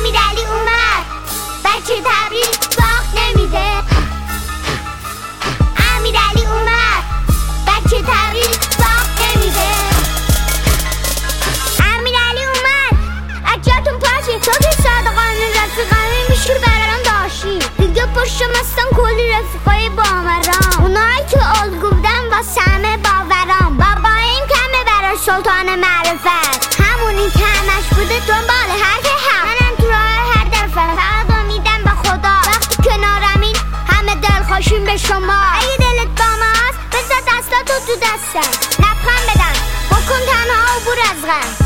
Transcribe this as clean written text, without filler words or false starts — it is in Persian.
امیرعلی اومد بچه تبریز باخت نمیده. امیرعلی اومد بچه تبریز باخت نمیده. امیرعلی اومد اجاتون پاسی تو که صادقانه رفیقانه میشه برام داشتی دیگه پشتم هستن کلی رفیقای باورام اونایی که الگو بودن با سمه باورام باباییم کمه برای سلطان معرفت همونی که همش بوده دنبال هر که حق منم تو راه هر دفعه فقط امیدم به خدا وقتی کنارمین همه دلخوشیم به شما اگه دلت با ماست بذار دستاتو تو دستم لبخند بدم بکن تنها عبور از غم